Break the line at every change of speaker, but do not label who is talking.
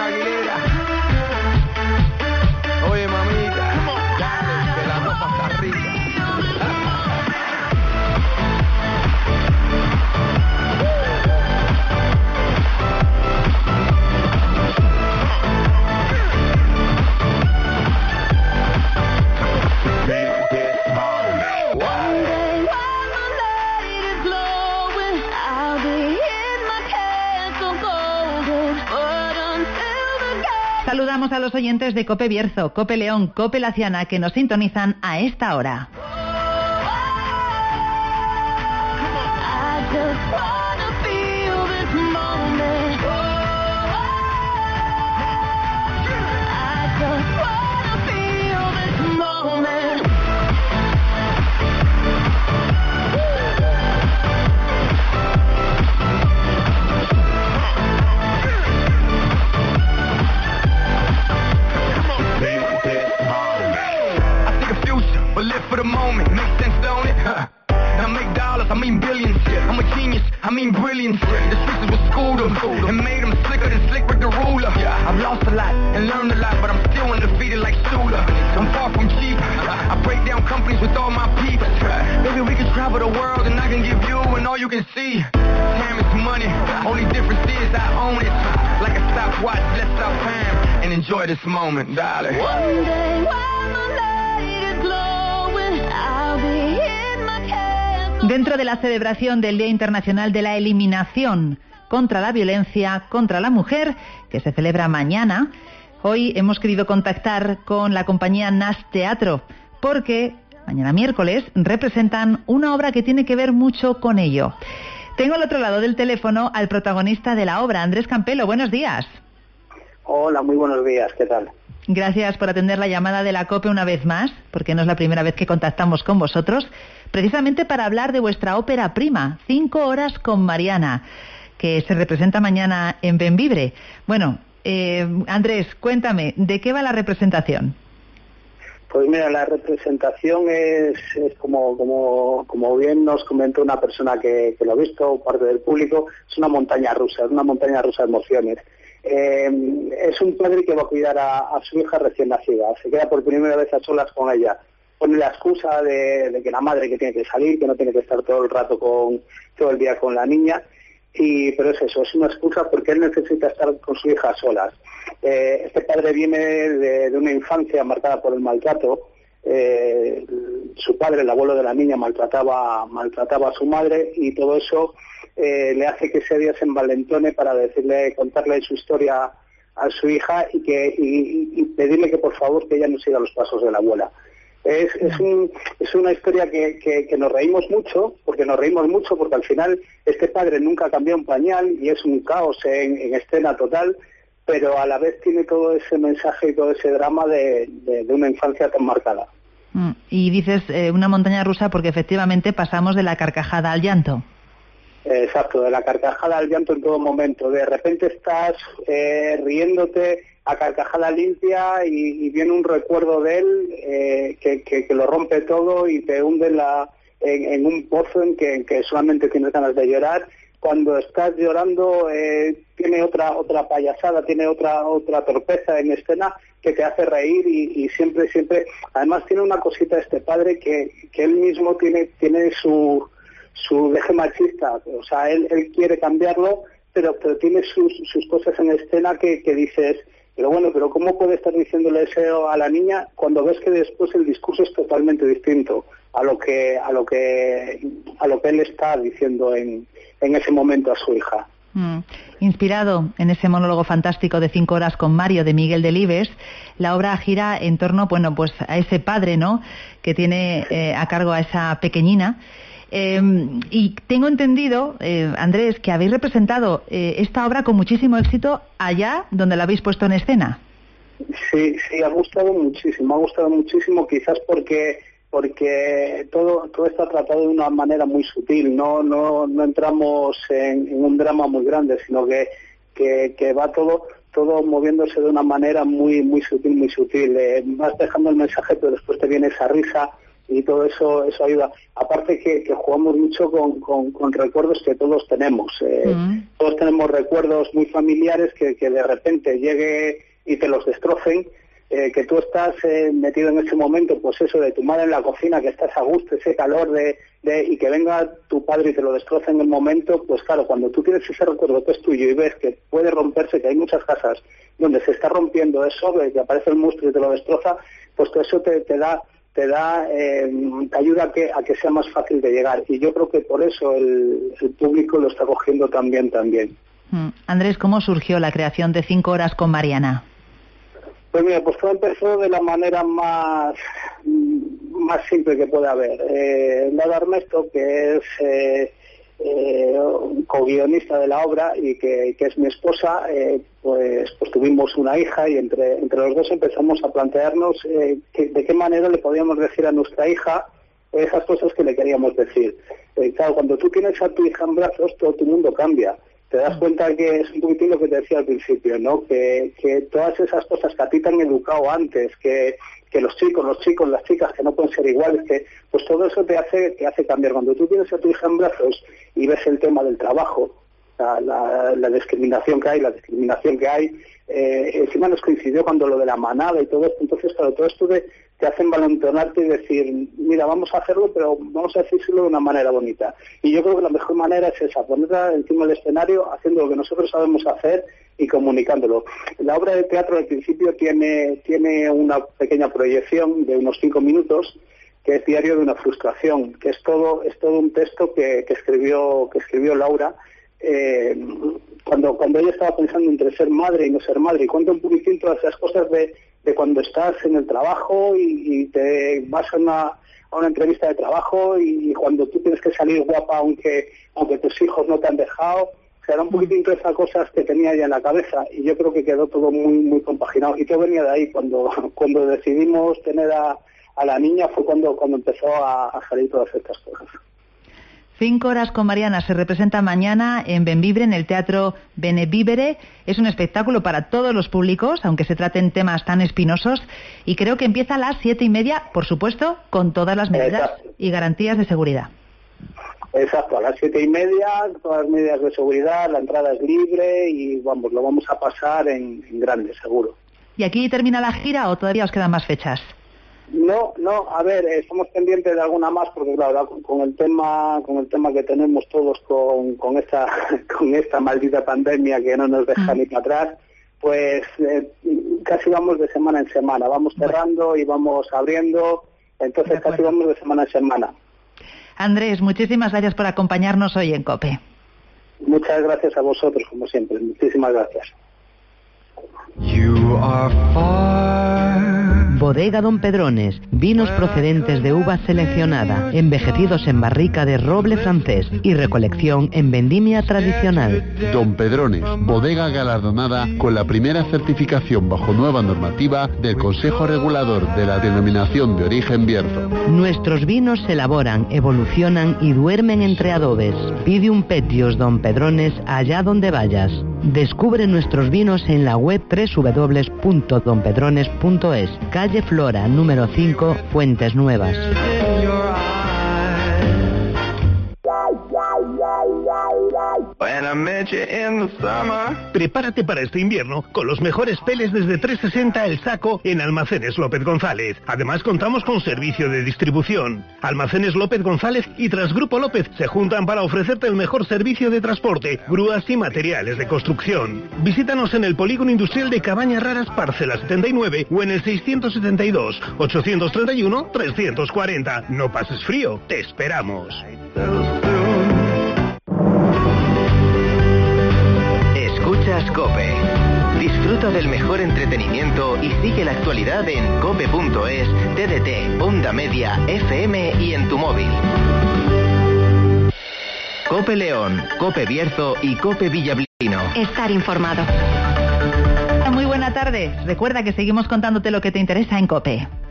Cristina Aguilera. Oye, mamita, dale, que la ropa está rica.
Saludamos a los oyentes de Cope Bierzo, Cope León, Cope Laciana, que nos sintonizan a esta hora.
For the moment, makes sense, don't it? Now make dollars, I mean billions. I'm a genius, I mean brilliance. The streets was schooled them and made them slicker than slick with the ruler. I've lost a lot and learned a lot, but I'm still undefeated like Sula. I'm far from cheap. I break down companies with all my peeps. Maybe we can travel the world and I can give you and all you can see. Time is money, only difference is I own it. Like a stopwatch, let's stop time and enjoy this moment, darling.
One day when my light is glowing, I'll be in my castle.
Dentro de la celebración del Día Internacional de la Eliminación contra la Violencia contra la Mujer, que se celebra mañana, hoy hemos querido contactar con la compañía Nash Teatro, porque mañana miércoles representan una obra que tiene que ver mucho con ello. Tengo al otro lado del teléfono al protagonista de la obra, Andrés Campelo. Buenos días.
Hola, muy buenos días, ¿qué tal?
Gracias por atender la llamada de la COPE una vez más, porque no es la primera vez que contactamos con vosotros, precisamente para hablar de vuestra ópera prima, 5 horas con Mariana, que se representa mañana en Bembibre. Bueno, Andrés, cuéntame, ¿de qué va la representación?
Pues mira, la representación es como bien nos comentó una persona que lo ha visto, parte del público, es una montaña rusa de emociones. Es un padre que va a cuidar a su hija recién nacida, se queda por primera vez a solas con ella, pone la excusa de que la madre que tiene que salir, que no tiene que estar todo el día con la niña, pero es eso, es una excusa porque él necesita estar con su hija a solas. Este padre viene de una infancia marcada por el maltrato. Su padre, el abuelo de la niña, maltrataba a su madre, y todo eso le hace que ese día se envalentone para contarle su historia a su hija y pedirle que por favor que ella no siga los pasos de la abuela. Es una historia que nos reímos mucho, porque al final este padre nunca cambió un pañal y es un caos en escena total, pero a la vez tiene todo ese mensaje y todo ese drama de una infancia tan marcada.
Y dices una montaña rusa porque efectivamente pasamos de la carcajada al llanto.
Exacto, de la carcajada al llanto en todo momento. De repente estás riéndote a carcajada limpia y viene un recuerdo de él que lo rompe todo y te hunde en un pozo en que solamente tienes ganas de llorar. Cuando estás llorando tiene otra payasada, tiene otra torpeza en escena que te hace reír y siempre, además tiene una cosita este padre que él mismo tiene su deje machista, o sea, él quiere cambiarlo, pero tiene sus cosas en escena que dices, pero ¿cómo puede estar diciéndole eso a la niña cuando ves que después el discurso es totalmente distinto a lo que él está diciendo en ese momento a su hija?
Inspirado en ese monólogo fantástico de 5 horas con Mario de Miguel Delibes, la obra gira en torno, pues a ese padre, ¿no?, que tiene a cargo a esa pequeñina. Y tengo entendido, Andrés, que habéis representado esta obra con muchísimo éxito allá donde la habéis puesto en escena.
Sí, ha gustado muchísimo, quizás porque todo está tratado de una manera muy sutil, no entramos en un drama muy grande, sino que va todo moviéndose de una manera muy sutil. Vas dejando el mensaje, pero después te viene esa risa y todo eso ayuda. Aparte que jugamos mucho con recuerdos que todos tenemos. Todos tenemos recuerdos muy familiares que de repente llegue y te los destrocen, que tú estás metido en ese momento, pues eso, de tu madre en la cocina, que estás a gusto, ese calor y que venga tu padre y te lo destroce en el momento. Pues claro, cuando tú tienes ese recuerdo que es tuyo y ves que puede romperse, que hay muchas casas donde se está rompiendo eso, que aparece el monstruo y te lo destroza, pues todo eso te ayuda a que sea más fácil de llegar. Y yo creo que por eso el público lo está cogiendo también.
Andrés, ¿cómo surgió la creación de 5 horas con Mariana?
Pues mira, pues todo empezó de la manera más simple que puede haber. Laura Ernesto, que es co-guionista de la obra y que es mi esposa, pues tuvimos una hija y entre los dos empezamos a plantearnos de qué manera le podíamos decir a nuestra hija esas cosas que le queríamos decir. Claro, cuando tú tienes a tu hija en brazos, todo tu mundo cambia. Te das cuenta que es un poquitín lo que te decía al principio, ¿no? Que todas esas cosas que a ti te han educado antes, que los chicos, las chicas, que no pueden ser iguales, que pues todo eso te hace cambiar. Cuando tú tienes a tu hija en brazos y ves el tema del trabajo, la discriminación que hay, encima nos coincidió cuando lo de la manada y todo esto. Entonces, claro, todo esto te hace envalentonarte y decir, mira, vamos a hacerlo, pero vamos a decírselo de una manera bonita. Y yo creo que la mejor manera es esa, ponerla encima del escenario, haciendo lo que nosotros sabemos hacer y comunicándolo. La obra de teatro al principio tiene una pequeña proyección de unos 5 minutos, que es Diario de una frustración, que es todo un texto que escribió Laura, cuando ella estaba pensando entre ser madre y no ser madre, y cuenta un poquitín todas esas cosas de cuando estás en el trabajo y te vas a una entrevista de trabajo y cuando tú tienes que salir guapa aunque tus hijos no te han dejado. O sea, era un poquitín todas esas cosas que tenía ella en la cabeza, y yo creo que quedó todo muy muy compaginado, y todo venía de ahí. Cuando decidimos tener a la niña fue cuando empezó a salir todas estas cosas.
5 horas con Mariana se representa mañana en Benvibre, en el Teatro Benevivere. Es un espectáculo para todos los públicos, aunque se traten temas tan espinosos, y creo que empieza a las 7:30, por supuesto, con todas las medidas y garantías de seguridad.
Exacto, a las 7:30, todas las medidas de seguridad, la entrada es libre y lo vamos a pasar en grande, seguro.
¿Y aquí termina la gira o todavía os quedan más fechas?
No, a ver, estamos pendientes de alguna más, porque claro, con el tema que tenemos todos con esta maldita pandemia que no nos deja ni para atrás, pues casi vamos de semana en semana, vamos cerrando y vamos abriendo, entonces casi vamos de semana en semana.
Andrés, muchísimas gracias por acompañarnos hoy en COPE.
Muchas gracias a vosotros, como siempre, muchísimas gracias.
You are far.
Bodega Don Pedrones, vinos procedentes de uva seleccionada, envejecidos en barrica de roble francés y recolección en vendimia tradicional.
Don Pedrones, bodega galardonada con la primera certificación bajo nueva normativa del Consejo Regulador de la Denominación de Origen Bierzo.
Nuestros vinos se elaboran, evolucionan y duermen entre adobes. Pide un Petios Don Pedrones allá donde vayas. Descubre nuestros vinos en la web www.donpedrones.es, calle Flora, número 5, Fuentes Nuevas.
Prepárate para este invierno con los mejores peles desde 3,60 el saco en Almacenes López González. Además contamos con servicio de distribución. Almacenes López González y Transgrupo López se juntan para ofrecerte el mejor servicio de transporte, grúas y materiales de construcción. Visítanos en el Polígono Industrial de Cabañas Raras, Parcela 79 o en el 672-831-340. No pases frío, te esperamos.
Escuchas COPE. Disfruta del mejor entretenimiento y sigue la actualidad en cope.es, TDT, Onda Media, FM y en tu móvil. COPE León, COPE Bierzo y COPE Villablino.
Estar informado.
Muy buena tarde. Recuerda que seguimos contándote lo que te interesa en COPE.